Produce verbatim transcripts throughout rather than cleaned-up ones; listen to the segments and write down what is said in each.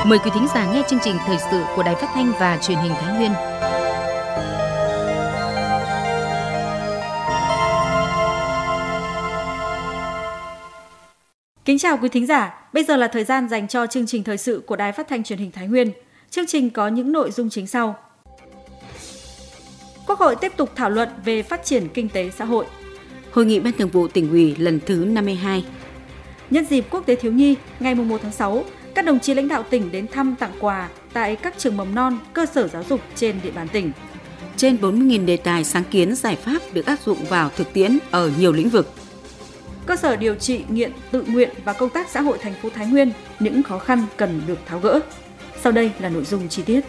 Mời quý thính giả nghe chương trình thời sự của Đài Phát thanh và Truyền hình Thái Nguyên. Kính chào quý thính giả, bây giờ là thời gian dành cho chương trình thời sự của Đài Phát thanh Truyền hình Thái Nguyên. Chương trình có những nội dung chính sau. Quốc hội tiếp tục thảo luận về phát triển kinh tế xã hội. Hội nghị Ban Thường vụ Tỉnh ủy lần thứ năm mươi hai. Nhân dịp Quốc tế Thiếu nhi, ngày mùng một tháng sáu, các đồng chí lãnh đạo tỉnh đến thăm tặng quà tại các trường mầm non, cơ sở giáo dục trên địa bàn tỉnh. Trên bốn mươi nghìn đề tài sáng kiến giải pháp được áp dụng vào thực tiễn ở nhiều lĩnh vực. Cơ sở điều trị nghiện tự nguyện và công tác xã hội thành phố Thái Nguyên, những khó khăn cần được tháo gỡ. Sau đây là nội dung chi tiết.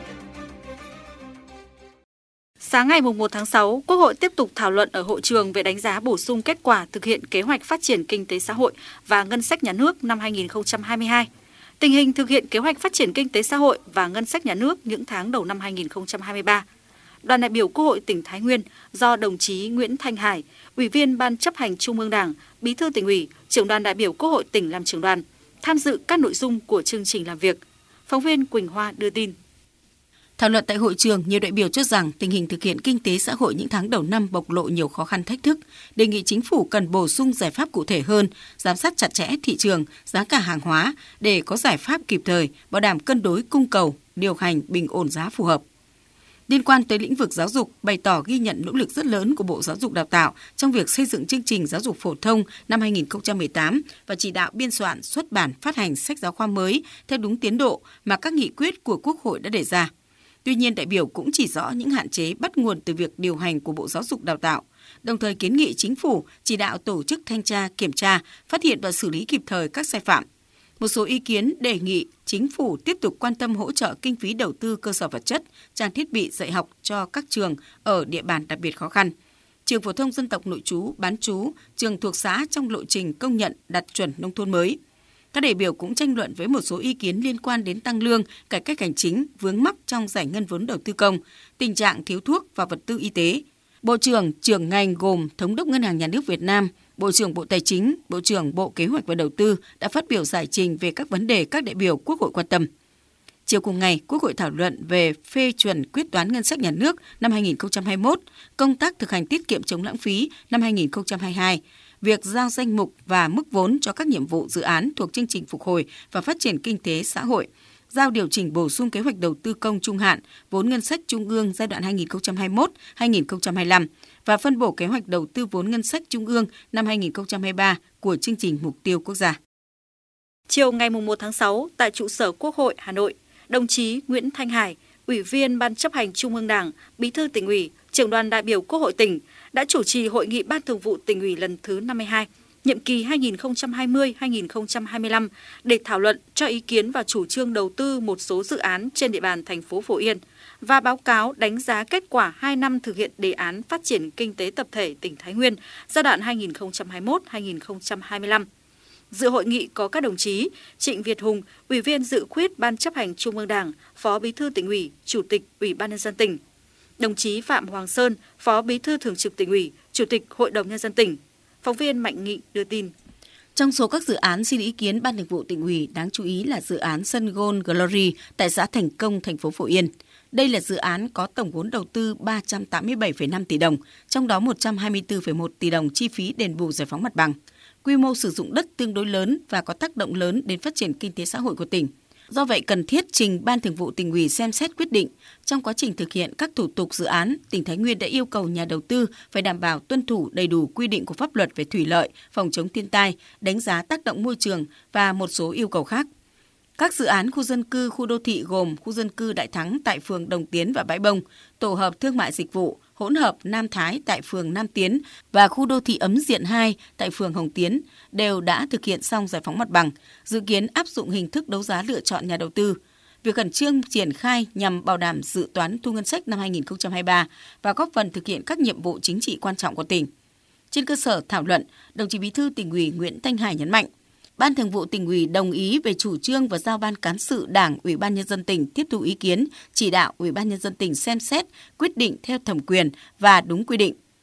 Sáng ngày mùng một tháng sáu, Quốc hội tiếp tục thảo luận ở hội trường về đánh giá bổ sung kết quả thực hiện kế hoạch phát triển kinh tế xã hội và ngân sách nhà nước năm hai nghìn không trăm hai mươi hai. Tình hình thực hiện kế hoạch phát triển kinh tế xã hội và ngân sách nhà nước những tháng đầu năm hai nghìn không trăm hai mươi ba. Đoàn đại biểu Quốc hội tỉnh Thái Nguyên do đồng chí Nguyễn Thanh Hải, Ủy viên Ban Chấp hành Trung ương Đảng, Bí thư Tỉnh ủy, Trưởng đoàn đại biểu Quốc hội tỉnh làm trưởng đoàn, tham dự các nội dung của chương trình làm việc. Phóng viên Quỳnh Hoa đưa tin. Thảo luận tại hội trường, nhiều đại biểu cho rằng tình hình thực hiện kinh tế xã hội những tháng đầu năm bộc lộ nhiều khó khăn thách thức, đề nghị chính phủ cần bổ sung giải pháp cụ thể hơn, giám sát chặt chẽ thị trường, giá cả hàng hóa để có giải pháp kịp thời, bảo đảm cân đối cung cầu, điều hành bình ổn giá phù hợp. Liên quan tới lĩnh vực giáo dục, bày tỏ ghi nhận nỗ lực rất lớn của Bộ Giáo dục Đào tạo trong việc xây dựng chương trình giáo dục phổ thông năm hai nghìn không trăm mười tám và chỉ đạo biên soạn, xuất bản, phát hành sách giáo khoa mới theo đúng tiến độ mà các nghị quyết của Quốc hội đã đề ra. Tuy nhiên, đại biểu cũng chỉ rõ những hạn chế bắt nguồn từ việc điều hành của Bộ Giáo dục Đào tạo, đồng thời kiến nghị chính phủ chỉ đạo tổ chức thanh tra, kiểm tra, phát hiện và xử lý kịp thời các sai phạm. Một số ý kiến đề nghị chính phủ tiếp tục quan tâm hỗ trợ kinh phí đầu tư cơ sở vật chất, trang thiết bị dạy học cho các trường ở địa bàn đặc biệt khó khăn. Trường phổ thông dân tộc nội trú, bán trú, trường thuộc xã trong lộ trình công nhận đạt chuẩn nông thôn mới. Các đại biểu cũng tranh luận với một số ý kiến liên quan đến tăng lương, cải cách hành chính, vướng mắc trong giải ngân vốn đầu tư công, tình trạng thiếu thuốc và vật tư y tế. Bộ trưởng, trưởng ngành gồm Thống đốc Ngân hàng Nhà nước Việt Nam, Bộ trưởng Bộ Tài chính, Bộ trưởng Bộ Kế hoạch và Đầu tư đã phát biểu giải trình về các vấn đề các đại biểu Quốc hội quan tâm. Chiều cùng ngày, Quốc hội thảo luận về phê chuẩn quyết toán ngân sách nhà nước năm hai nghìn không trăm hai mươi mốt, công tác thực hành tiết kiệm chống lãng phí năm hai nghìn không trăm hai mươi hai, việc giao danh mục và mức vốn cho các nhiệm vụ dự án thuộc chương trình phục hồi và phát triển kinh tế xã hội, giao điều chỉnh bổ sung kế hoạch đầu tư công trung hạn, vốn ngân sách trung ương giai đoạn hai nghìn không trăm hai mươi mốt đến hai nghìn không trăm hai mươi lăm và phân bổ kế hoạch đầu tư vốn ngân sách trung ương năm hai nghìn không trăm hai mươi ba của chương trình mục tiêu quốc gia. Chiều ngày mùng một tháng sáu, tại trụ sở Quốc hội Hà Nội, đồng chí Nguyễn Thanh Hải, Ủy viên Ban Chấp hành Trung ương Đảng, Bí thư Tỉnh ủy, Trưởng đoàn đại biểu Quốc hội tỉnh đã chủ trì hội nghị Ban Thường vụ Tỉnh ủy lần thứ năm mươi hai, nhiệm kỳ hai nghìn không trăm hai mươi đến hai nghìn không trăm hai mươi lăm để thảo luận cho ý kiến và chủ trương đầu tư một số dự án trên địa bàn thành phố Phổ Yên và báo cáo đánh giá kết quả hai năm thực hiện đề án phát triển kinh tế tập thể tỉnh Thái Nguyên giai đoạn hai nghìn không trăm hai mươi mốt đến hai nghìn không trăm hai mươi lăm. Dự hội nghị có các đồng chí Trịnh Việt Hùng, Ủy viên Dự khuyết Ban Chấp hành Trung ương Đảng, Phó Bí thư Tỉnh ủy, Chủ tịch Ủy ban Nhân dân tỉnh, đồng chí Phạm Hoàng Sơn, Phó Bí thư Thường trực Tỉnh ủy, Chủ tịch Hội đồng Nhân dân tỉnh. Phóng viên Mạnh Nghị đưa tin. Trong số các dự án xin ý kiến Ban Thường vụ Tỉnh ủy, đáng chú ý là dự án sân golf Glory tại xã Thành Công, thành phố Phổ Yên. Đây là dự án có tổng vốn đầu tư ba trăm tám mươi bảy phẩy năm tỷ đồng, trong đó một trăm hai mươi tư phẩy một tỷ đồng chi phí đền bù giải phóng mặt bằng. Quy mô sử dụng đất tương đối lớn và có tác động lớn đến phát triển kinh tế xã hội của tỉnh. Do vậy, cần thiết trình Ban Thường vụ Tỉnh ủy xem xét quyết định. Trong quá trình thực hiện các thủ tục dự án, tỉnh Thái Nguyên đã yêu cầu nhà đầu tư phải đảm bảo tuân thủ đầy đủ quy định của pháp luật về thủy lợi, phòng chống thiên tai, đánh giá tác động môi trường và một số yêu cầu khác. Các dự án khu dân cư, khu đô thị gồm khu dân cư Đại Thắng tại phường Đồng Tiến và Bãi Bông, tổ hợp thương mại dịch vụ, hỗn hợp Nam Thái tại phường Nam Tiến và khu đô thị Ấm Diện hai tại phường Hồng Tiến đều đã thực hiện xong giải phóng mặt bằng, dự kiến áp dụng hình thức đấu giá lựa chọn nhà đầu tư. Việc khẩn trương triển khai nhằm bảo đảm dự toán thu ngân sách năm hai nghìn không trăm hai mươi ba và góp phần thực hiện các nhiệm vụ chính trị quan trọng của tỉnh. Trên cơ sở thảo luận, đồng chí Bí thư Tỉnh ủy Nguyễn Thanh Hải nhấn mạnh, Ban Thường vụ Tỉnh ủy đồng ý về chủ trương và giao Ban Cán sự Đảng, Ủy ban Nhân dân tỉnh tiếp thu ý kiến, chỉ đạo Ủy ban Nhân dân tỉnh xem xét, quyết định theo thẩm quyền và đúng quy định.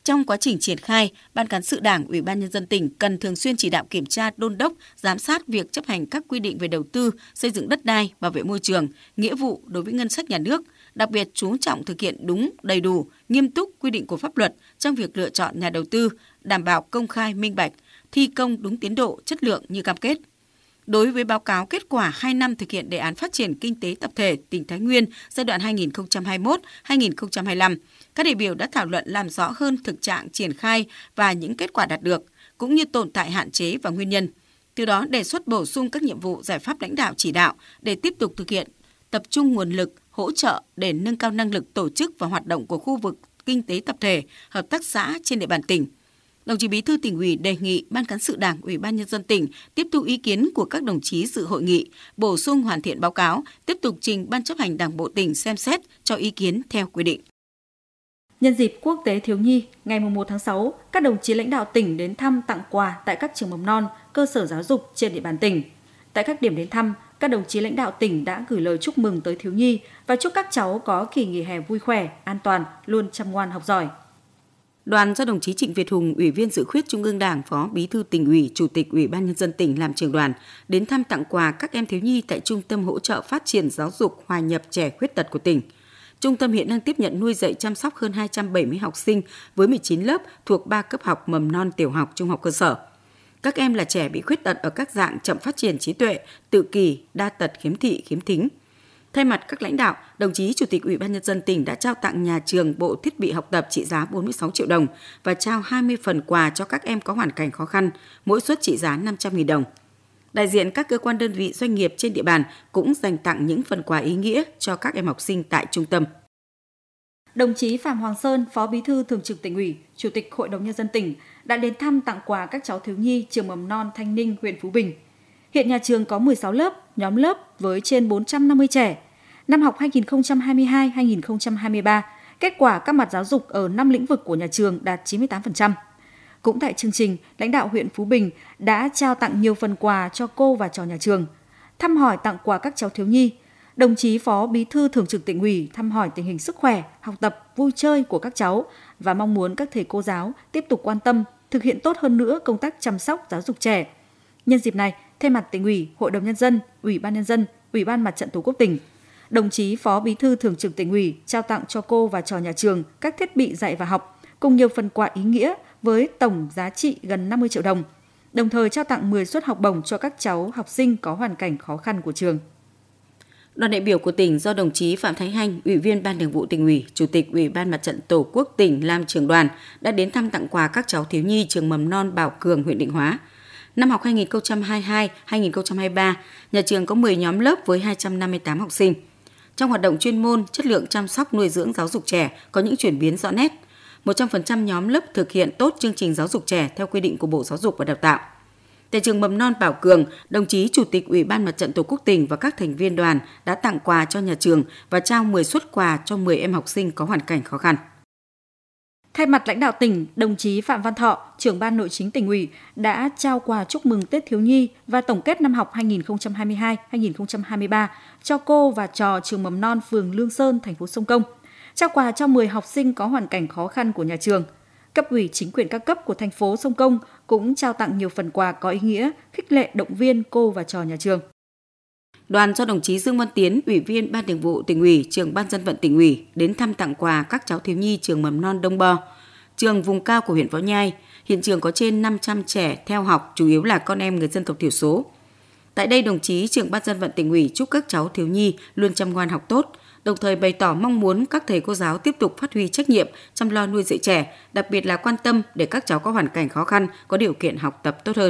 Trong quá trình triển khai, Ban Cán sự Đảng, Ủy ban Nhân dân tỉnh cần thường xuyên chỉ đạo kiểm tra, đôn đốc, giám sát việc chấp hành các quy định về đầu tư, xây dựng đất đai, bảo vệ môi trường, nghĩa vụ đối với ngân sách nhà nước, đặc biệt chú trọng thực hiện đúng, đầy đủ, nghiêm túc quy định của pháp luật trong việc lựa chọn nhà đầu tư, đảm bảo công khai, minh bạch, thi công đúng tiến độ, chất lượng như cam kết. Đối với báo cáo kết quả hai năm thực hiện đề án phát triển kinh tế tập thể tỉnh Thái Nguyên giai đoạn hai nghìn không trăm hai mươi mốt đến hai nghìn không trăm hai mươi lăm, các đại biểu đã thảo luận làm rõ hơn thực trạng triển khai và những kết quả đạt được, cũng như tồn tại hạn chế và nguyên nhân. Từ đó đề xuất bổ sung các nhiệm vụ giải pháp lãnh đạo chỉ đạo để tiếp tục thực hiện, tập trung nguồn lực, hỗ trợ để nâng cao năng lực tổ chức và hoạt động của khu vực kinh tế tập thể, hợp tác xã trên địa bàn tỉnh. Đồng chí Bí thư Tỉnh ủy đề nghị Ban Cán sự Đảng, Ủy ban Nhân dân tỉnh tiếp thu ý kiến của các đồng chí dự hội nghị, bổ sung hoàn thiện báo cáo, tiếp tục trình Ban chấp hành Đảng bộ tỉnh xem xét cho ý kiến theo quy định. Nhân dịp Quốc tế Thiếu nhi, ngày mùng một tháng sáu, các đồng chí lãnh đạo tỉnh đến thăm tặng quà tại các trường mầm non, cơ sở giáo dục trên địa bàn tỉnh. Tại các điểm đến thăm, các đồng chí lãnh đạo tỉnh đã gửi lời chúc mừng tới thiếu nhi và chúc các cháu có kỳ nghỉ hè vui khỏe, an toàn, luôn chăm ngoan học giỏi. Đoàn do đồng chí Trịnh Việt Hùng, Ủy viên Dự khuyết Trung ương Đảng, Phó Bí thư Tỉnh ủy, Chủ tịch Ủy ban Nhân dân tỉnh làm trưởng đoàn đến thăm tặng quà các em thiếu nhi tại Trung tâm hỗ trợ phát triển giáo dục hòa nhập trẻ khuyết tật của tỉnh. Trung tâm hiện đang tiếp nhận nuôi dạy chăm sóc hơn hai trăm bảy mươi học sinh với mười chín lớp thuộc ba cấp học mầm non, tiểu học, trung học cơ sở. Các em là trẻ bị khuyết tật ở các dạng chậm phát triển trí tuệ, tự kỷ, đa tật, khiếm thị, khiếm thính. Thay mặt các lãnh đạo, đồng chí Chủ tịch Ủy ban Nhân dân tỉnh đã trao tặng nhà trường bộ thiết bị học tập trị giá bốn mươi sáu triệu đồng và trao hai mươi phần quà cho các em có hoàn cảnh khó khăn, mỗi suất trị giá năm trăm nghìn đồng. Đại diện các cơ quan đơn vị doanh nghiệp trên địa bàn cũng dành tặng những phần quà ý nghĩa cho các em học sinh tại trung tâm. Đồng chí Phạm Hoàng Sơn, Phó Bí thư Thường trực Tỉnh ủy, Chủ tịch Hội đồng Nhân dân tỉnh đã đến thăm tặng quà các cháu thiếu nhi trường mầm non Thanh Ninh, huyện Phú Bình. Hiện nhà trường có mười sáu lớp, nhóm lớp với trên bốn trăm năm mươi trẻ. Năm học hai nghìn không trăm hai mươi hai hai nghìn không trăm hai mươi ba, kết quả các mặt giáo dục ở năm lĩnh vực của nhà trường đạt chín mươi tám phần trăm. Cũng tại chương trình, lãnh đạo huyện Phú Bình đã trao tặng nhiều phần quà cho cô và trò nhà trường. Thăm hỏi tặng quà các cháu thiếu nhi, đồng chí Phó Bí thư Thường trực Tỉnh ủy thăm hỏi tình hình sức khỏe, học tập, vui chơi của các cháu và mong muốn các thầy cô giáo tiếp tục quan tâm, thực hiện tốt hơn nữa công tác chăm sóc giáo dục trẻ. Nhân dịp này, thay mặt Tỉnh ủy, Hội đồng Nhân dân, Ủy ban Nhân dân, Ủy ban Mặt trận Tổ quốc tỉnh, đồng chí Phó Bí thư Thường trực Tỉnh ủy trao tặng cho cô và trò nhà trường các thiết bị dạy và học cùng nhiều phần quà ý nghĩa với tổng giá trị gần năm mươi triệu đồng, đồng thời trao tặng mười suất học bổng cho các cháu học sinh có hoàn cảnh khó khăn của trường. Đoàn đại biểu của tỉnh do đồng chí Phạm Thái Hanh, Ủy viên Ban Thường vụ Tỉnh ủy, Chủ tịch Ủy ban Mặt trận Tổ quốc tỉnh làm trưởng đoàn đã đến thăm tặng quà các cháu thiếu nhi trường mầm non Bảo Cường, huyện Định Hóa. Năm học hai nghìn không trăm hai mươi hai hai nghìn không trăm hai mươi ba, nhà trường có mười nhóm lớp với hai trăm năm mươi tám học sinh. Trong hoạt động chuyên môn, chất lượng chăm sóc nuôi dưỡng giáo dục trẻ có những chuyển biến rõ nét. một trăm phần trăm nhóm lớp thực hiện tốt chương trình giáo dục trẻ theo quy định của Bộ Giáo dục và Đào tạo. Tại trường mầm non Bảo Cường, đồng chí Chủ tịch Ủy ban Mặt trận Tổ quốc tỉnh và các thành viên đoàn đã tặng quà cho nhà trường và trao mười suất quà cho mười em học sinh có hoàn cảnh khó khăn. Thay mặt lãnh đạo tỉnh, đồng chí Phạm Văn Thọ, trưởng ban Nội chính Tỉnh ủy đã trao quà chúc mừng Tết thiếu nhi và tổng kết năm học hai nghìn không trăm hai mươi hai hai nghìn không trăm hai mươi ba cho cô và trò trường mầm non phường Lương Sơn, thành phố Sông Công. Trao quà cho mười học sinh có hoàn cảnh khó khăn của nhà trường. Cấp ủy chính quyền các cấp của thành phố Sông Công cũng trao tặng nhiều phần quà có ý nghĩa, khích lệ động viên cô và trò nhà trường. Đoàn do đồng chí Dương Văn Tiến, Ủy viên Ban Thường vụ Tỉnh ủy, Trưởng ban Dân vận Tỉnh ủy đến thăm tặng quà các cháu thiếu nhi trường mầm non Đông Bo, trường vùng cao của huyện Võ Nhai. Hiện trường có trên năm trăm trẻ theo học, chủ yếu là con em người dân tộc thiểu số. Tại đây, đồng chí Trưởng ban Dân vận Tỉnh ủy chúc các cháu thiếu nhi luôn chăm ngoan học tốt, đồng thời bày tỏ mong muốn các thầy cô giáo tiếp tục phát huy trách nhiệm chăm lo nuôi dạy trẻ, đặc biệt là quan tâm để các cháu có hoàn cảnh khó khăn có điều kiện học tập tốt hơn.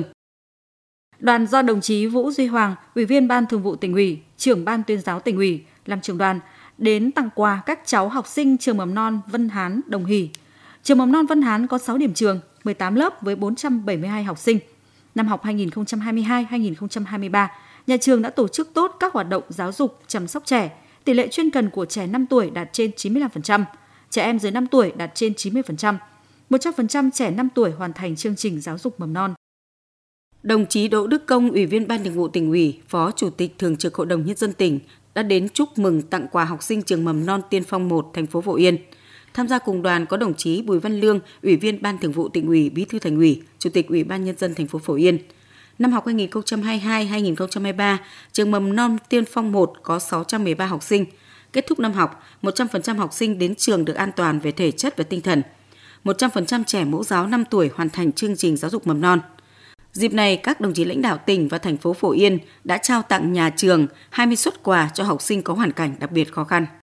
Đoàn do đồng chí Vũ Duy Hoàng, Ủy viên Ban Thường vụ Tỉnh ủy, Trưởng ban Tuyên giáo Tỉnh ủy làm trưởng đoàn đến tặng quà các cháu học sinh trường mầm non Vân Hán, Đồng Hỷ. Trường mầm non Vân Hán có sáu điểm trường, mười tám lớp với bốn trăm bảy mươi hai học sinh. Năm học hai nghìn không trăm hai mươi hai hai nghìn không trăm hai mươi ba, nhà trường đã tổ chức tốt các hoạt động giáo dục chăm sóc trẻ. Tỷ lệ chuyên cần của trẻ năm tuổi đạt trên chín mươi lăm phần trăm, trẻ em dưới năm tuổi đạt trên chín mươi phần trăm. một trăm phần trăm trẻ năm tuổi hoàn thành chương trình giáo dục mầm non. Đồng chí Đỗ Đức Công, Ủy viên Ban Thường vụ Tỉnh ủy, Phó Chủ tịch Thường trực Hội đồng Nhân dân tỉnh đã đến chúc mừng tặng quà học sinh trường mầm non Tiên Phong một, thành phố Phổ Yên. Tham gia cùng đoàn có đồng chí Bùi Văn Lương, Ủy viên Ban Thường vụ Tỉnh ủy, Bí thư Thành ủy, Chủ tịch Ủy ban Nhân dân thành phố Phổ Yên. Năm học hai nghìn không trăm hai mươi hai hai nghìn không trăm hai mươi ba, trường mầm non Tiên Phong một có sáu trăm mười ba học sinh. Kết thúc năm học, một trăm phần trăm học sinh đến trường được an toàn về thể chất và tinh thần. một trăm phần trăm trẻ mẫu giáo năm tuổi hoàn thành chương trình giáo dục mầm non. Dịp này, các đồng chí lãnh đạo tỉnh và thành phố Phổ Yên đã trao tặng nhà trường hai mươi suất quà cho học sinh có hoàn cảnh đặc biệt khó khăn.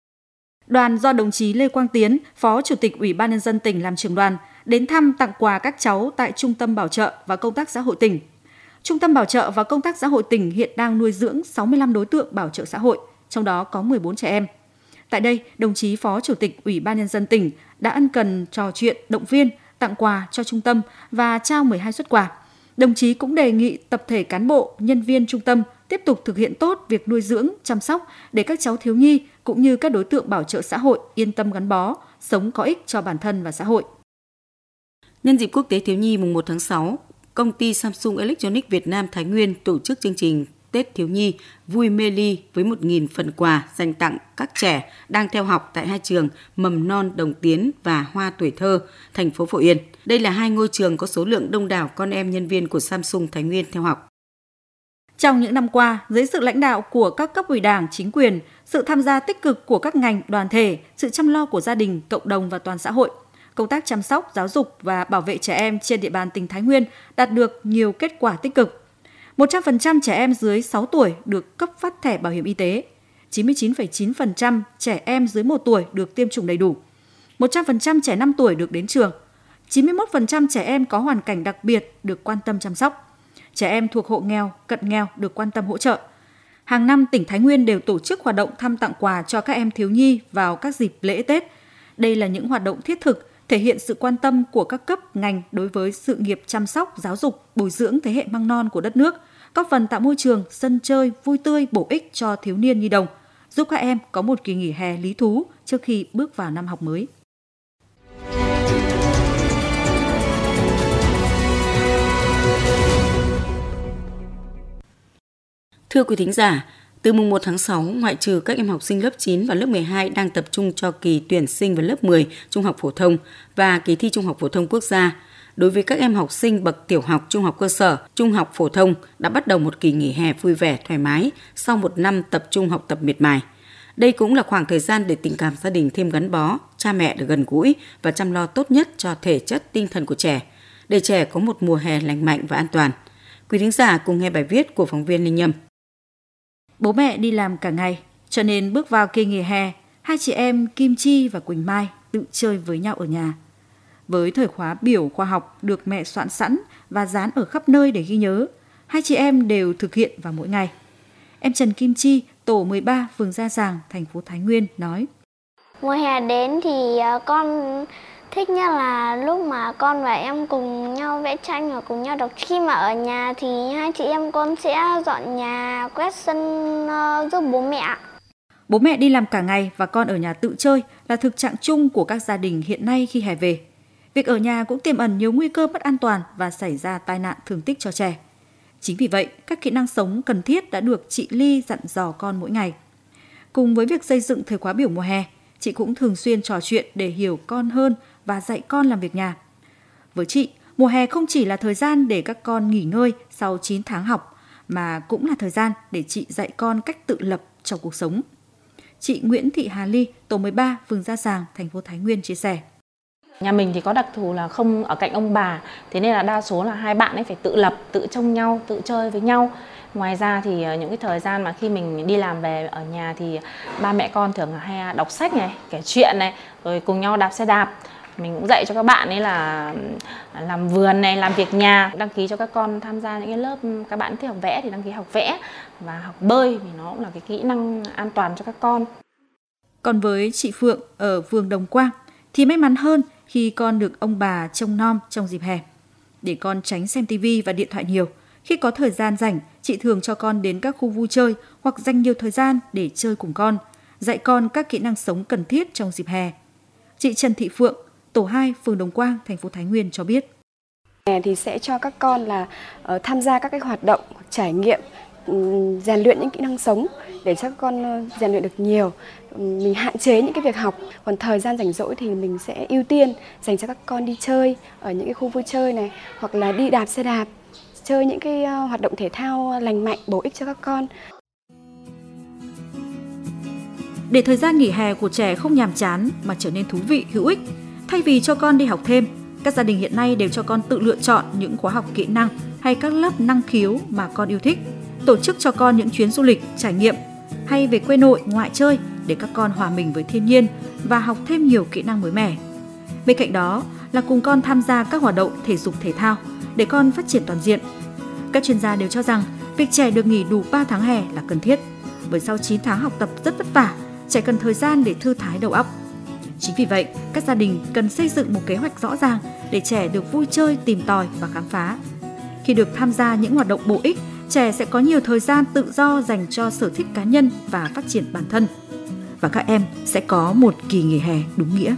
Đoàn do đồng chí Lê Quang Tiến, Phó Chủ tịch Ủy ban Nhân dân tỉnh làm trưởng đoàn, đến thăm tặng quà các cháu tại Trung tâm Bảo trợ và Công tác Xã hội tỉnh. Trung tâm Bảo trợ và Công tác Xã hội tỉnh hiện đang nuôi dưỡng sáu mươi lăm đối tượng bảo trợ xã hội, trong đó có mười bốn trẻ em. Tại đây, đồng chí Phó Chủ tịch Ủy ban Nhân dân tỉnh đã ân cần trò chuyện, động viên, tặng quà cho trung tâm và trao mười hai suất quà. Đồng chí cũng đề nghị tập thể cán bộ, nhân viên trung tâm tiếp tục thực hiện tốt việc nuôi dưỡng, chăm sóc để các cháu thiếu nhi cũng như các đối tượng bảo trợ xã hội yên tâm gắn bó, sống có ích cho bản thân và xã hội. Nhân dịp Quốc tế Thiếu nhi mùng một tháng sáu, công ty Samsung Electronics Việt Nam Thái Nguyên tổ chức chương trình Tết Thiếu nhi Vui Mê Ly với một nghìn phần quà dành tặng các trẻ đang theo học tại hai trường Mầm non Đồng Tiến và Hoa Tuổi Thơ, thành phố Phổ Yên. Đây là hai ngôi trường có số lượng đông đảo con em nhân viên của Samsung Thái Nguyên theo học. Trong những năm qua, dưới sự lãnh đạo của các cấp ủy Đảng, chính quyền, sự tham gia tích cực của các ngành, đoàn thể, sự chăm lo của gia đình, cộng đồng và toàn xã hội, công tác chăm sóc, giáo dục và bảo vệ trẻ em trên địa bàn tỉnh Thái Nguyên đạt được nhiều kết quả tích cực. một trăm phần trăm trẻ em dưới sáu tuổi được cấp phát thẻ bảo hiểm y tế, chín mươi chín phẩy chín phần trăm trẻ em dưới một tuổi được tiêm chủng đầy đủ, một trăm phần trăm trẻ năm tuổi được đến trường, chín mươi mốt phần trăm trẻ em có hoàn cảnh đặc biệt được quan tâm chăm sóc, trẻ em thuộc hộ nghèo, cận nghèo được quan tâm hỗ trợ. Hàng năm, tỉnh Thái Nguyên đều tổ chức hoạt động thăm tặng quà cho các em thiếu nhi vào các dịp lễ Tết. Đây là những hoạt động thiết thực, thể hiện sự quan tâm của các cấp ngành đối với sự nghiệp chăm sóc, giáo dục, bồi dưỡng thế hệ măng non của đất nước, góp phần tạo môi trường, sân chơi, vui tươi, bổ ích cho thiếu niên nhi đồng, giúp các em có một kỳ nghỉ hè lý thú trước khi bước vào năm học mới. Thưa quý thính giả, từ mùng một tháng sáu, ngoại trừ các em học sinh lớp chín và lớp mười hai đang tập trung cho kỳ tuyển sinh vào lớp mười trung học phổ thông và kỳ thi Trung học phổ thông quốc gia, đối với các em học sinh bậc tiểu học, trung học cơ sở, trung học phổ thông đã bắt đầu một kỳ nghỉ hè vui vẻ, thoải mái sau một năm tập trung học tập miệt mài. Đây cũng là khoảng thời gian để tình cảm gia đình thêm gắn bó, cha mẹ được gần gũi và chăm lo tốt nhất cho thể chất tinh thần của trẻ, để trẻ có một mùa hè lành mạnh và an toàn. Quý thính giả cùng nghe bài viết của phóng viên Linh Nhâm. Bố mẹ đi làm cả ngày, cho nên bước vào kỳ nghỉ hè, hai chị em Kim Chi và Quỳnh Mai tự chơi với nhau ở nhà. Với thời khóa biểu khoa học được mẹ soạn sẵn và dán ở khắp nơi để ghi nhớ, hai chị em đều thực hiện vào mỗi ngày. Em Trần Kim Chi, tổ mười ba, phường Gia Giàng, thành phố Thái Nguyên nói: Mùa hè đến thì con thích nhất là lúc mà con và em cùng nhau vẽ tranh và cùng nhau đọc. Khi mà ở nhà thì hai chị em con sẽ dọn nhà, quét sân uh, giúp bố mẹ. Bố mẹ đi làm cả ngày và con ở nhà tự chơi là thực trạng chung của các gia đình hiện nay khi hè về. Việc ở nhà cũng tiềm ẩn nhiều nguy cơ mất an toàn và xảy ra tai nạn thương tích cho trẻ. Chính vì vậy, các kỹ năng sống cần thiết đã được chị Ly dặn dò con mỗi ngày. Cùng với việc xây dựng thời khóa biểu mùa hè, chị cũng thường xuyên trò chuyện để hiểu con hơn và dạy con làm việc nhà. Với chị, mùa hè không chỉ là thời gian để các con nghỉ ngơi sau chín tháng học, mà cũng là thời gian để chị dạy con cách tự lập trong cuộc sống. Chị Nguyễn Thị Hà Ly, tổ mười ba, phường Gia Giàng, thành phố Thái Nguyên chia sẻ. Nhà mình thì có đặc thù là không ở cạnh ông bà, thế nên là đa số là hai bạn ấy phải tự lập, tự trông nhau, tự chơi với nhau. Ngoài ra thì những cái thời gian mà khi mình đi làm về ở nhà thì ba mẹ con thường là hay đọc sách này, kể chuyện này, rồi cùng nhau đạp xe đạp. Mình cũng dạy cho các bạn ấy là làm vườn này, làm việc nhà, đăng ký cho các con tham gia những cái lớp, các bạn thích học vẽ thì đăng ký học vẽ và học bơi vì nó cũng là cái kỹ năng an toàn cho các con. Còn với chị Phượng ở phường Đồng Quang thì may mắn hơn khi con được ông bà trông nom trong dịp hè. Để con tránh xem tivi và điện thoại nhiều, khi có thời gian rảnh, chị thường cho con đến các khu vui chơi hoặc dành nhiều thời gian để chơi cùng con, dạy con các kỹ năng sống cần thiết trong dịp hè. Chị Trần Thị Phượng, tổ hai, phường Đồng Quang, thành phố Thái Nguyên cho biết. Hè thì sẽ cho các con là uh, tham gia các cái hoạt động, trải nghiệm rèn luyện những kỹ năng sống để cho các con rèn luyện được nhiều. Mình hạn chế những cái việc học, còn thời gian rảnh rỗi thì mình sẽ ưu tiên dành cho các con đi chơi ở những cái khu vui chơi này, hoặc là đi đạp xe đạp, chơi những cái hoạt động thể thao lành mạnh, bổ ích cho các con. Để thời gian nghỉ hè của trẻ không nhàm chán mà trở nên thú vị, hữu ích, thay vì cho con đi học thêm, các gia đình hiện nay đều cho con tự lựa chọn những khóa học kỹ năng hay các lớp năng khiếu mà con yêu thích, tổ chức cho con những chuyến du lịch, trải nghiệm hay về quê nội, ngoại chơi để các con hòa mình với thiên nhiên và học thêm nhiều kỹ năng mới mẻ. Bên cạnh đó là cùng con tham gia các hoạt động thể dục thể thao để con phát triển toàn diện. Các chuyên gia đều cho rằng việc trẻ được nghỉ đủ ba tháng hè là cần thiết, bởi sau chín tháng học tập rất vất vả, trẻ cần thời gian để thư thái đầu óc. Chính vì vậy, các gia đình cần xây dựng một kế hoạch rõ ràng để trẻ được vui chơi, tìm tòi và khám phá. Khi được tham gia những hoạt động bổ ích, trẻ sẽ có nhiều thời gian tự do dành cho sở thích cá nhân và phát triển bản thân. Và các em sẽ có một kỳ nghỉ hè đúng nghĩa.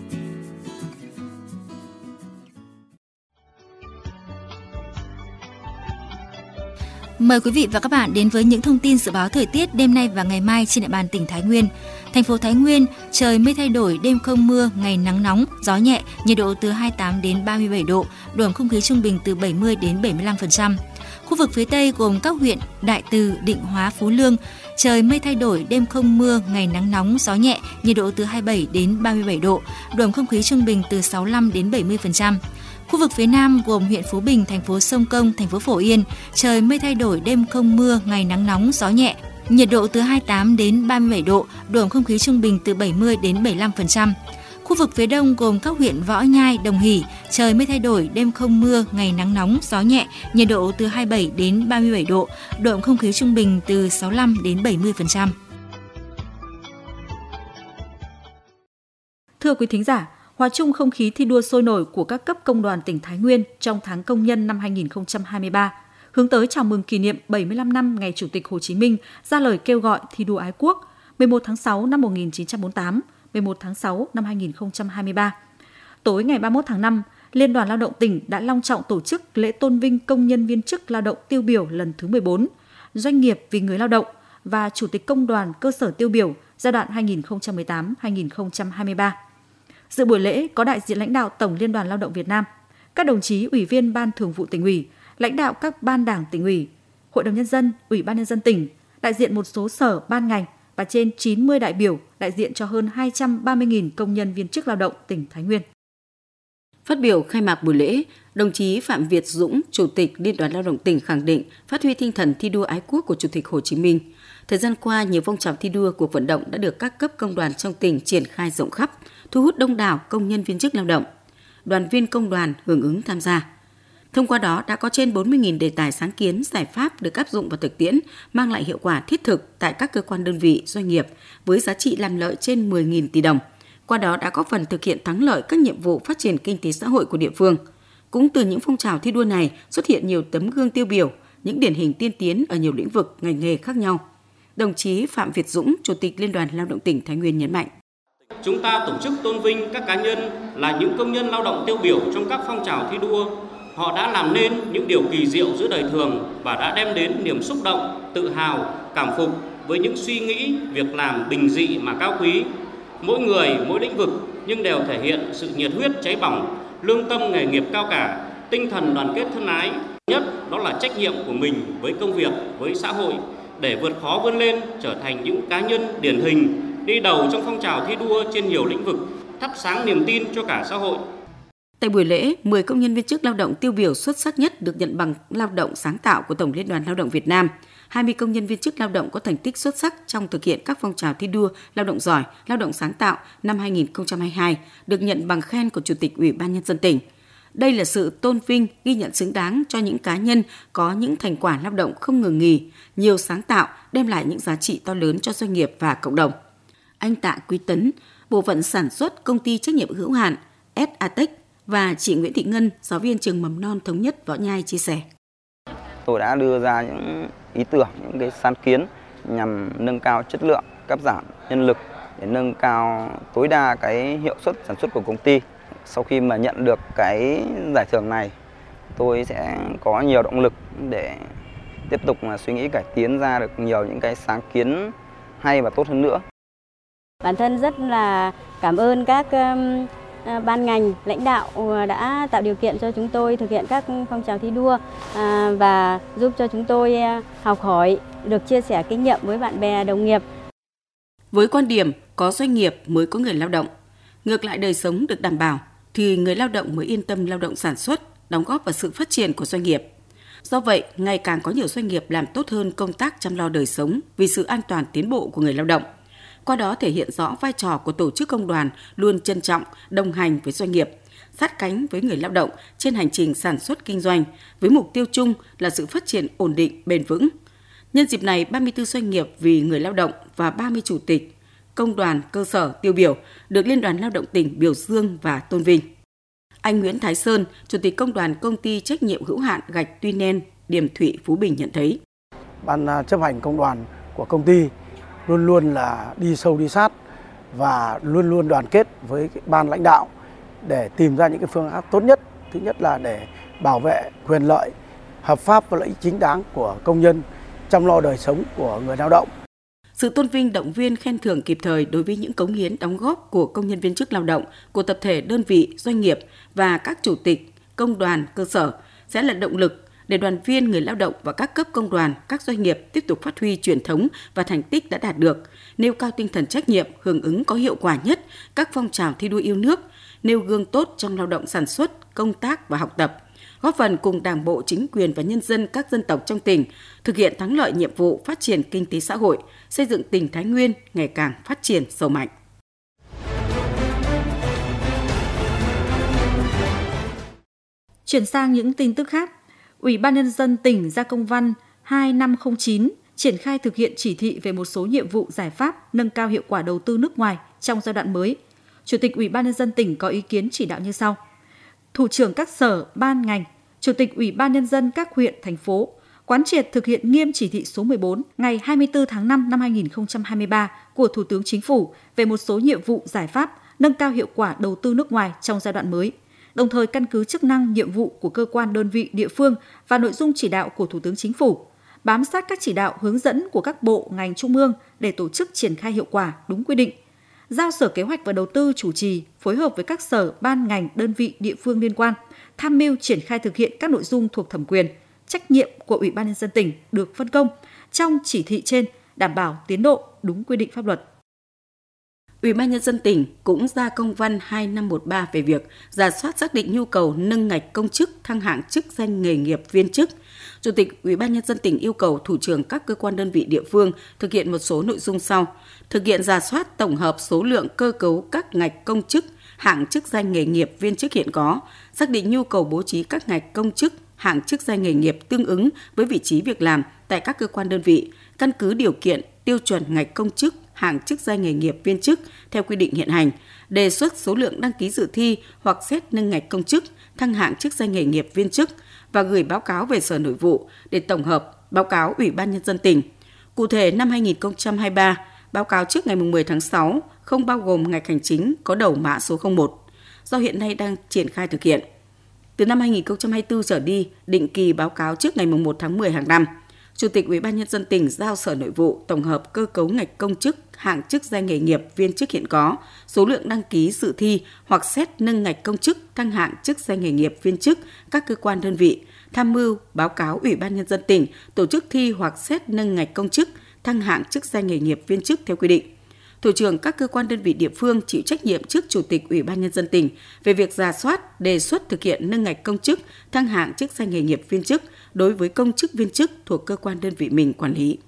Mời quý vị và các bạn đến với những thông tin dự báo thời tiết đêm nay và ngày mai trên địa bàn tỉnh Thái Nguyên. Thành phố Thái Nguyên, trời mây thay đổi, đêm không mưa, ngày nắng nóng, gió nhẹ, nhiệt độ từ hai mươi tám đến ba mươi bảy độ, độ ẩm không khí trung bình từ bảy mươi đến bảy mươi lăm phần trăm. Khu vực phía Tây gồm các huyện Đại Từ, Định Hóa, Phú Lương, trời mây thay đổi, đêm không mưa, ngày nắng nóng, gió nhẹ, nhiệt độ từ hai mươi bảy đến ba mươi bảy độ, độ ẩm không khí trung bình từ sáu mươi lăm đến bảy mươi phần trăm. Khu vực phía Nam gồm huyện Phú Bình, thành phố Sông Công, thành phố Phổ Yên, trời mây thay đổi, đêm không mưa, ngày nắng nóng, gió nhẹ, nhiệt độ từ hai mươi tám đến ba mươi bảy độ, độ ẩm không khí trung bình từ bảy mươi đến bảy mươi lăm phần trăm. Khu vực phía Đông gồm các huyện Võ Nhai, Đồng Hỷ, trời mây thay đổi, đêm không mưa, ngày nắng nóng, gió nhẹ, nhiệt độ từ hai mươi bảy đến ba mươi bảy độ, độ ẩm không khí trung bình từ sáu mươi lăm đến bảy mươi phần trăm. Thưa quý thính giả, hòa chung không khí thi đua sôi nổi của các cấp công đoàn tỉnh Thái Nguyên trong tháng công nhân năm hai nghìn không trăm hai mươi ba, hướng tới chào mừng kỷ niệm bảy mươi lăm năm ngày Chủ tịch Hồ Chí Minh ra lời kêu gọi thi đua ái quốc mười một tháng sáu năm một nghìn chín trăm bốn mươi tám, mười một tháng sáu năm hai nghìn không trăm hai mươi ba. Tối ngày ba mươi mốt tháng năm, Liên đoàn Lao động tỉnh đã long trọng tổ chức lễ tôn vinh công nhân viên chức lao động tiêu biểu lần thứ mười bốn, doanh nghiệp vì người lao động và Chủ tịch Công đoàn cơ sở tiêu biểu giai đoạn hai nghìn không trăm mười tám đến hai nghìn không trăm hai mươi ba. Dự buổi lễ có đại diện lãnh đạo Tổng Liên đoàn Lao động Việt Nam, các đồng chí Ủy viên Ban Thường vụ Tỉnh ủy, lãnh đạo các ban đảng Tỉnh ủy, Hội đồng Nhân dân, Ủy ban Nhân dân tỉnh, đại diện một số sở, ban ngành và trên chín mươi đại biểu đại diện cho hơn hai trăm ba mươi nghìn công nhân viên chức lao động tỉnh Thái Nguyên. Phát biểu khai mạc buổi lễ, đồng chí Phạm Việt Dũng, Chủ tịch Liên đoàn Lao động tỉnh khẳng định phát huy tinh thần thi đua ái quốc của Chủ tịch Hồ Chí Minh. Thời gian qua, nhiều phong trào thi đua, cuộc vận động đã được các cấp công đoàn trong tỉnh triển khai rộng khắp, thu hút đông đảo công nhân viên chức lao động. Đoàn viên công đoàn hưởng ứng tham gia. Thông qua đó đã có trên bốn mươi nghìn đề tài sáng kiến, giải pháp được áp dụng vào thực tiễn, mang lại hiệu quả thiết thực tại các cơ quan đơn vị, doanh nghiệp với giá trị làm lợi trên mười nghìn tỷ đồng. Qua đó đã góp phần thực hiện thắng lợi các nhiệm vụ phát triển kinh tế xã hội của địa phương. Cũng từ những phong trào thi đua này xuất hiện nhiều tấm gương tiêu biểu, những điển hình tiên tiến ở nhiều lĩnh vực, ngành nghề khác nhau. Đồng chí Phạm Việt Dũng, Chủ tịch Liên đoàn Lao động tỉnh Thái Nguyên nhấn mạnh. Chúng ta tổ chức tôn vinh các cá nhân là những công nhân lao động tiêu biểu trong các phong trào thi đua. Họ đã làm nên những điều kỳ diệu giữa đời thường và đã đem đến niềm xúc động, tự hào, cảm phục với những suy nghĩ, việc làm bình dị mà cao quý. Mỗi người, mỗi lĩnh vực nhưng đều thể hiện sự nhiệt huyết cháy bỏng, lương tâm nghề nghiệp cao cả, tinh thần đoàn kết thân ái. Nhất đó là trách nhiệm của mình với công việc, với xã hội để vượt khó vươn lên, trở thành những cá nhân điển hình đi đầu trong phong trào thi đua trên nhiều lĩnh vực, thắp sáng niềm tin cho cả xã hội. Tại buổi lễ, mười công nhân viên chức lao động tiêu biểu xuất sắc nhất được nhận bằng lao động sáng tạo của Tổng Liên đoàn Lao động Việt Nam. hai mươi công nhân viên chức lao động có thành tích xuất sắc trong thực hiện các phong trào thi đua lao động giỏi, lao động sáng tạo năm hai nghìn không trăm hai mươi hai được nhận bằng khen của Chủ tịch Ủy ban Nhân dân tỉnh. Đây là sự tôn vinh, ghi nhận xứng đáng cho những cá nhân có những thành quả lao động không ngừng nghỉ, nhiều sáng tạo, đem lại những giá trị to lớn cho doanh nghiệp và cộng đồng. Anh Tạ Quý Tấn, bộ phận sản xuất công ty trách nhiệm hữu hạn ét a tech và chị Nguyễn Thị Ngân, giáo viên trường mầm non Thống Nhất Võ Nhai chia sẻ. Tôi đã đưa ra những ý tưởng, những cái sáng kiến nhằm nâng cao chất lượng, cắt giảm nhân lực để nâng cao tối đa cái hiệu suất sản xuất của công ty. Sau khi mà nhận được cái giải thưởng này, tôi sẽ có nhiều động lực để tiếp tục là suy nghĩ cải tiến ra được nhiều những cái sáng kiến hay và tốt hơn nữa. Bản thân rất là cảm ơn các um, ban ngành, lãnh đạo đã tạo điều kiện cho chúng tôi thực hiện các phong trào thi đua à, và giúp cho chúng tôi học hỏi, được chia sẻ kinh nghiệm với bạn bè, đồng nghiệp. Với quan điểm có doanh nghiệp mới có người lao động, ngược lại đời sống được đảm bảo thì người lao động mới yên tâm lao động sản xuất, đóng góp vào sự phát triển của doanh nghiệp. Do vậy, ngày càng có nhiều doanh nghiệp làm tốt hơn công tác chăm lo đời sống vì sự an toàn tiến bộ của người lao động. Qua đó thể hiện rõ vai trò của tổ chức công đoàn luôn trân trọng, đồng hành với doanh nghiệp, sát cánh với người lao động trên hành trình sản xuất kinh doanh với mục tiêu chung là sự phát triển ổn định, bền vững. Nhân dịp này, ba mươi tư doanh nghiệp vì người lao động và ba mươi chủ tịch, công đoàn, cơ sở tiêu biểu được Liên đoàn Lao động tỉnh biểu dương và tôn vinh. Anh Nguyễn Thái Sơn, Chủ tịch Công đoàn Công ty Trách nhiệm hữu hạn Gạch Tuy Nen, Điềm Thụy, Phú Bình nhận thấy. Ban chấp hành công đoàn của công ty luôn luôn là đi sâu đi sát và luôn luôn đoàn kết với ban lãnh đạo để tìm ra những cái phương án tốt nhất. Thứ nhất là để bảo vệ quyền lợi hợp pháp và lợi ích chính đáng của công nhân, chăm lo đời sống của người lao động. Sự tôn vinh, động viên, khen thưởng kịp thời đối với những cống hiến đóng góp của công nhân viên chức lao động, của tập thể, đơn vị, doanh nghiệp và các chủ tịch, công đoàn, cơ sở sẽ là động lực để đoàn viên, người lao động và các cấp công đoàn, các doanh nghiệp tiếp tục phát huy truyền thống và thành tích đã đạt được, nêu cao tinh thần trách nhiệm, hưởng ứng có hiệu quả nhất các phong trào thi đua yêu nước, nêu gương tốt trong lao động sản xuất, công tác và học tập, góp phần cùng Đảng bộ, chính quyền và nhân dân các dân tộc trong tỉnh thực hiện thắng lợi nhiệm vụ phát triển kinh tế xã hội, xây dựng tỉnh Thái Nguyên ngày càng phát triển giàu mạnh. Chuyển sang những tin tức khác, Ủy ban Nhân dân tỉnh ra công văn hai năm không chín triển khai thực hiện chỉ thị về một số nhiệm vụ giải pháp nâng cao hiệu quả đầu tư nước ngoài trong giai đoạn mới. Chủ tịch Ủy ban Nhân dân tỉnh có ý kiến chỉ đạo như sau. Thủ trưởng các sở, ban, ngành, Chủ tịch Ủy ban Nhân dân các huyện, thành phố quán triệt thực hiện nghiêm chỉ thị số mười bốn ngày hai mươi tư tháng năm năm hai nghìn không trăm hai mươi ba của Thủ tướng Chính phủ về một số nhiệm vụ giải pháp nâng cao hiệu quả đầu tư nước ngoài trong giai đoạn mới, đồng thời căn cứ chức năng, nhiệm vụ của cơ quan, đơn vị, địa phương và nội dung chỉ đạo của Thủ tướng Chính phủ, bám sát các chỉ đạo, hướng dẫn của các bộ, ngành trung ương để tổ chức triển khai hiệu quả đúng quy định. Giao Sở Kế hoạch và Đầu tư chủ trì, phối hợp với các sở, ban, ngành, đơn vị, địa phương liên quan, tham mưu triển khai thực hiện các nội dung thuộc thẩm quyền, trách nhiệm của Ủy ban Nhân dân tỉnh được phân công trong chỉ thị trên, đảm bảo tiến độ đúng quy định pháp luật. Ủy ban Nhân dân tỉnh cũng ra công văn hai năm một ba về việc rà soát xác định nhu cầu nâng ngạch công chức, thăng hạng chức danh nghề nghiệp viên chức. Chủ tịch Ủy ban Nhân dân tỉnh yêu cầu thủ trưởng các cơ quan, đơn vị, địa phương thực hiện một số nội dung sau: thực hiện rà soát tổng hợp số lượng, cơ cấu các ngạch công chức, hạng chức danh nghề nghiệp viên chức hiện có, xác định nhu cầu bố trí các ngạch công chức, hạng chức danh nghề nghiệp tương ứng với vị trí việc làm tại các cơ quan, đơn vị, căn cứ điều kiện, tiêu chuẩn ngạch công chức, hạng chức danh nghề nghiệp viên chức theo quy định hiện hành, đề xuất số lượng đăng ký dự thi hoặc xét nâng ngạch công chức, thăng hạng chức danh nghề nghiệp viên chức và gửi báo cáo về Sở Nội vụ để tổng hợp báo cáo Ủy ban Nhân dân tỉnh. Cụ thể, năm hai nghìn không trăm hai mươi ba, báo cáo trước ngày mười tháng sáu không bao gồm ngạch hành chính có đầu mã số không một, do hiện nay đang triển khai thực hiện. Từ năm hai nghìn không trăm hai mươi tư trở đi, định kỳ báo cáo trước ngày một tháng mười hàng năm. Chủ tịch Ủy ban Nhân dân tỉnh giao Sở Nội vụ tổng hợp cơ cấu ngạch công chức, hạng chức danh nghề nghiệp viên chức hiện có, số lượng đăng ký dự thi hoặc xét nâng ngạch công chức, thăng hạng chức danh nghề nghiệp viên chức các cơ quan, đơn vị, tham mưu báo cáo Ủy ban Nhân dân tỉnh tổ chức thi hoặc xét nâng ngạch công chức, thăng hạng chức danh nghề nghiệp viên chức theo quy định. Thủ trưởng các cơ quan, đơn vị, địa phương chịu trách nhiệm trước Chủ tịch Ủy ban Nhân dân tỉnh về việc rà soát, đề xuất thực hiện nâng ngạch công chức, thăng hạng chức danh nghề nghiệp viên chức đối với công chức viên chức thuộc cơ quan, đơn vị mình quản lý.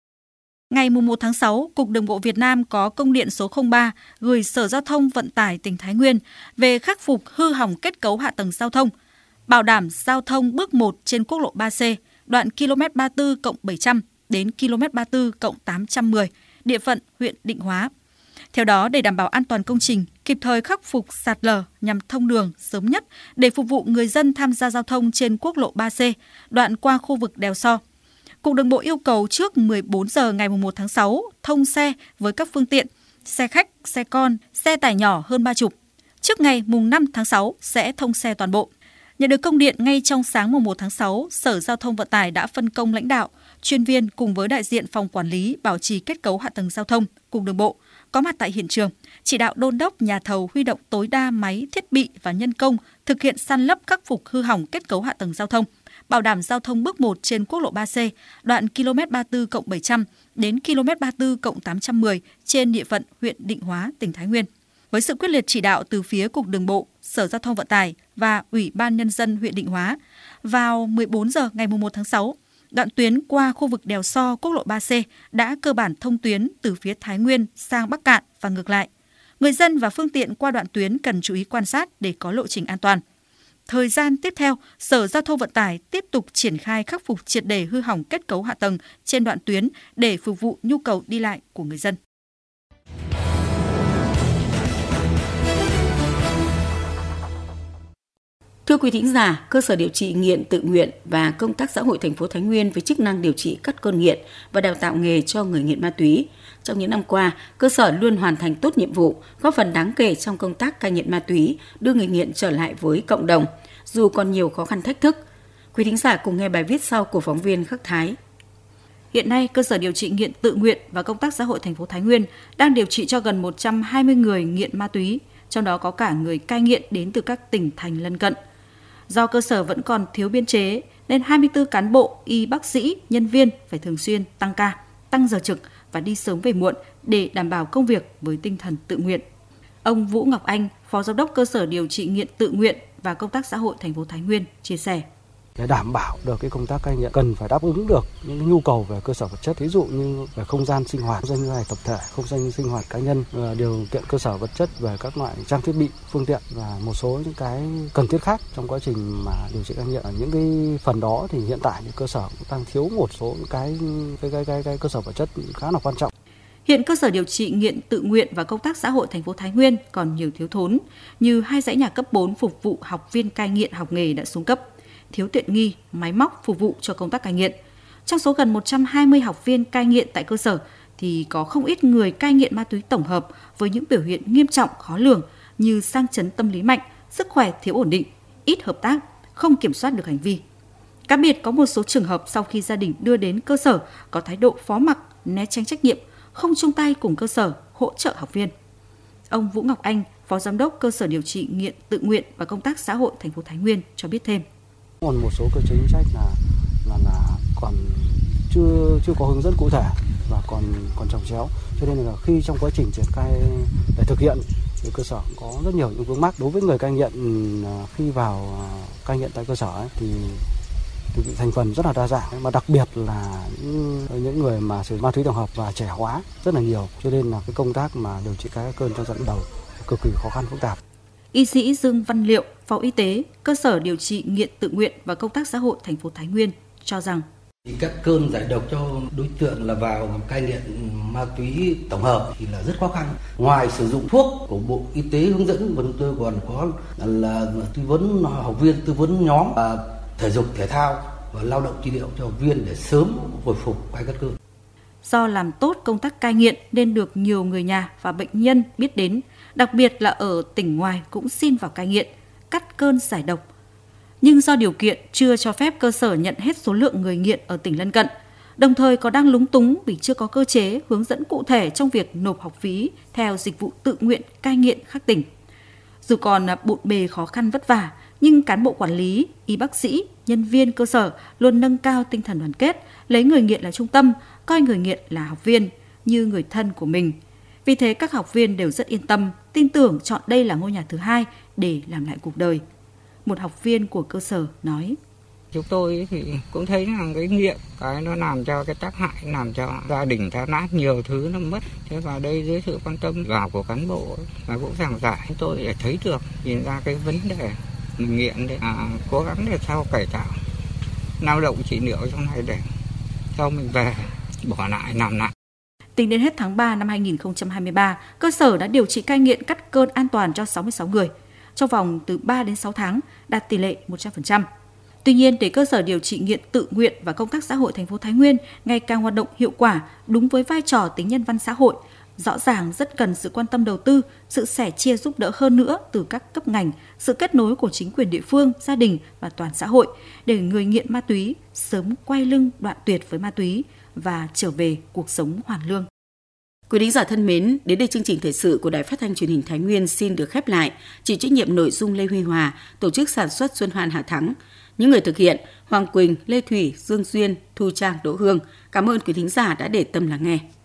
Ngày một tháng sáu, Cục Đường bộ Việt Nam có công điện số không ba gửi Sở Giao thông Vận tải tỉnh Thái Nguyên về khắc phục hư hỏng kết cấu hạ tầng giao thông, bảo đảm giao thông bước một trên quốc lộ ba C, đoạn ki lô mét ba mươi tư cộng bảy trăm đến ki lô mét ba mươi tư cộng tám trăm mười, địa phận huyện Định Hóa. Theo đó, để đảm bảo an toàn công trình, kịp thời khắc phục sạt lở nhằm thông đường sớm nhất để phục vụ người dân tham gia giao thông trên quốc lộ ba C, đoạn qua khu vực đèo So. Cục Đường bộ yêu cầu trước mười bốn giờ ngày một tháng sáu thông xe với các phương tiện, xe khách, xe con, xe tải nhỏ hơn ba chục. Trước ngày năm tháng sáu sẽ thông xe toàn bộ. Nhận được công điện ngay trong sáng mùng một tháng sáu, Sở Giao thông Vận tải đã phân công lãnh đạo, chuyên viên cùng với đại diện phòng quản lý bảo trì kết cấu hạ tầng giao thông cùng đường bộ có mặt tại hiện trường, chỉ đạo đôn đốc nhà thầu huy động tối đa máy, thiết bị và nhân công thực hiện san lấp khắc phục hư hỏng kết cấu hạ tầng giao thông, bảo đảm giao thông bước một trên quốc lộ ba C, đoạn ki lô mét ba mươi tư cộng bảy trăm đến ki lô mét ba mươi tư cộng tám trăm mười trên địa phận huyện Định Hóa, tỉnh Thái Nguyên. Với sự quyết liệt chỉ đạo từ phía Cục Đường bộ, Sở Giao thông Vận tải và Ủy ban Nhân dân huyện Định Hóa, vào mười bốn giờ ngày mùng một tháng sáu, đoạn tuyến qua khu vực đèo So quốc lộ ba C đã cơ bản thông tuyến từ phía Thái Nguyên sang Bắc Cạn và ngược lại. Người dân và phương tiện qua đoạn tuyến cần chú ý quan sát để có lộ trình an toàn. Thời gian tiếp theo, Sở Giao thông Vận tải tiếp tục triển khai khắc phục triệt để hư hỏng kết cấu hạ tầng trên đoạn tuyến để phục vụ nhu cầu đi lại của người dân. Thưa quý thính giả, cơ sở điều trị nghiện tự nguyện và công tác xã hội thành phố Thái Nguyên với chức năng điều trị cắt cơn nghiện và đào tạo nghề cho người nghiện ma túy. Trong những năm qua, cơ sở luôn hoàn thành tốt nhiệm vụ, góp phần đáng kể trong công tác cai nghiện ma túy, đưa người nghiện trở lại với cộng đồng, dù còn nhiều khó khăn thách thức. Quý thính giả cùng nghe bài viết sau của phóng viên Khắc Thái. Hiện nay, cơ sở điều trị nghiện tự nguyện và công tác xã hội thành phố Thái Nguyên đang điều trị cho gần một trăm hai mươi người nghiện ma túy, trong đó có cả người cai nghiện đến từ các tỉnh thành lân cận. Do cơ sở vẫn còn thiếu biên chế, nên hai mươi tư cán bộ, y bác sĩ, nhân viên phải thường xuyên tăng ca, tăng giờ trực và đi sớm về muộn để đảm bảo công việc với tinh thần tự nguyện. Ông Vũ Ngọc Anh, Phó Giám đốc cơ sở điều trị nghiện tự nguyện và công tác xã hội thành phố Thái Nguyên chia sẻ. Để đảm bảo được cái công tác cai nghiện cần phải đáp ứng được những nhu cầu về cơ sở vật chất, ví dụ như về không gian sinh hoạt, không gian tập thể, không gian sinh hoạt cá nhân, điều kiện cơ sở vật chất về các loại trang thiết bị, phương tiện và một số những cái cần thiết khác trong quá trình mà điều trị cai nghiện. Ở những cái phần đó thì hiện tại thì cơ sở cũng đang thiếu một số cái cái cái cái, cái cơ sở vật chất khá là quan trọng. Hiện cơ sở điều trị nghiện tự nguyện và công tác xã hội thành phố Thái Nguyên còn nhiều thiếu thốn, như hai dãy nhà cấp bốn phục vụ học viên cai nghiện học nghề đã xuống cấp, thiếu tiện nghi, máy móc phục vụ cho công tác cai nghiện. Trong số gần một trăm hai mươi học viên cai nghiện tại cơ sở thì có không ít người cai nghiện ma túy tổng hợp với những biểu hiện nghiêm trọng khó lường như sang chấn tâm lý mạnh, sức khỏe thiếu ổn định, ít hợp tác, không kiểm soát được hành vi. Cá biệt có một số trường hợp sau khi gia đình đưa đến cơ sở có thái độ phó mặc, né tránh trách nhiệm, không chung tay cùng cơ sở hỗ trợ học viên. Ông Vũ Ngọc Anh, Phó Giám đốc cơ sở điều trị nghiện tự nguyện và công tác xã hội thành phố Thái Nguyên cho biết thêm. Còn một số cơ chế chính sách là là là còn chưa chưa có hướng dẫn cụ thể và còn còn chồng chéo, cho nên là khi trong quá trình triển khai để thực hiện thì cơ sở có rất nhiều những vướng mắc. Đối với người cai nghiện khi vào cai nghiện tại cơ sở ấy, thì thì thành phần rất là đa dạng, mà đặc biệt là những, những người mà sử dụng ma túy tổng hợp và trẻ hóa rất là nhiều, cho nên là cái công tác mà điều trị cai cơn cho giai đoạn đầu cực kỳ khó khăn phức tạp. Y sĩ Dương Văn Liệu, Phó Y tế, cơ sở điều trị nghiện tự nguyện và công tác xã hội thành phố Thái Nguyên cho rằng cắt cơn giải độc cho đối tượng là vào cai nghiện ma túy tổng hợp thì là rất khó khăn. Ngoài sử dụng thuốc của Bộ Y tế hướng dẫn, chúng tôi còn có là tư vấn học viên, tư vấn nhóm và thể dục thể thao và lao động trị liệu cho học viên để sớm hồi phục cai cắt cơn. Do làm tốt công tác cai nghiện nên được nhiều người nhà và bệnh nhân biết đến, đặc biệt là ở tỉnh ngoài cũng xin vào cai nghiện, cắt cơn giải độc. Nhưng do điều kiện chưa cho phép cơ sở nhận hết số lượng người nghiện ở tỉnh lân cận, đồng thời có đang lúng túng vì chưa có cơ chế hướng dẫn cụ thể trong việc nộp học phí theo dịch vụ tự nguyện cai nghiện khác tỉnh. Dù còn bộn bề khó khăn vất vả, nhưng cán bộ quản lý, y bác sĩ, nhân viên cơ sở luôn nâng cao tinh thần đoàn kết, lấy người nghiện là trung tâm, coi người nghiện là học viên, như người thân của mình. Vì thế các học viên đều rất yên tâm, tin tưởng chọn đây là ngôi nhà thứ hai để làm lại cuộc đời. Một học viên của cơ sở nói. Chúng tôi thì cũng thấy là cái nghiện, cái nó làm cho cái tác hại, làm cho gia đình tan nát, nhiều thứ nó mất. Thế vào đây dưới sự quan tâm vào của cán bộ và cũng giảng giải, tôi để thấy được, nhìn ra cái vấn đề mình nghiện để à, cố gắng để sau cải tạo, lao động trị liệu trong này để sau mình về bỏ lại làm lại. Tính đến hết tháng ba năm hai nghìn không trăm hai mươi ba, cơ sở đã điều trị cai nghiện cắt cơn an toàn cho sáu mươi sáu người, trong vòng từ ba đến sáu tháng, đạt tỷ lệ một trăm phần trăm. Tuy nhiên, để cơ sở điều trị nghiện tự nguyện và công tác xã hội thành phố Thái Nguyên ngày càng hoạt động hiệu quả, đúng với vai trò tính nhân văn xã hội, Rõ ràng rất cần sự quan tâm đầu tư, sự sẻ chia giúp đỡ hơn nữa từ các cấp ngành, sự kết nối của chính quyền địa phương, gia đình và toàn xã hội để người nghiện ma túy sớm quay lưng đoạn tuyệt với ma túy và trở về cuộc sống hoàn lương. Quý thính giả thân mến, đến đây chương trình thời sự của Đài Phát thanh Truyền hình Thái Nguyên xin được khép lại. Chịu trách nhiệm nội dung Lê Huy Hòa, tổ chức sản xuất Xuân Hoan Hà Thắng. Những người thực hiện Hoàng Quỳnh, Lê Thủy, Dương Duyên, Thu Trang, Đỗ Hương. Cảm ơn quý thính giả đã để tâm lắng nghe.